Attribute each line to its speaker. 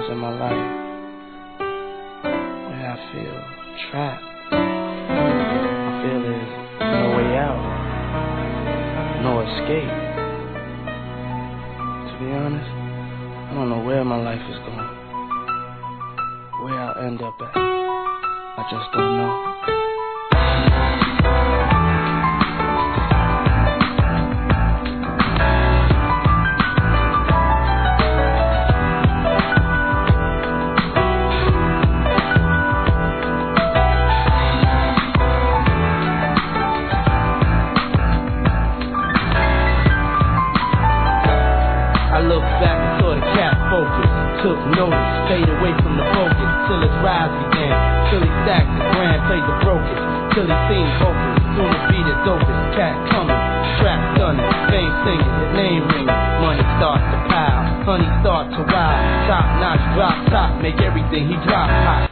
Speaker 1: moments in my life where I feel trapped. I feel there's no way out, no escape. To be honest, I don't know where my life is going, where I'll end up at. I just don't know.
Speaker 2: I look back and saw the cat focus, took notice, stayed away from the focus, till his rise began, till he stacked his grand, played the brokers, till he seemed hopeless, soon to be the dopest, cat coming, trap stunning, fame singing, his name ringing, money starts to pile, honey starts to wild, top notch, drop top, make everything he drop hot.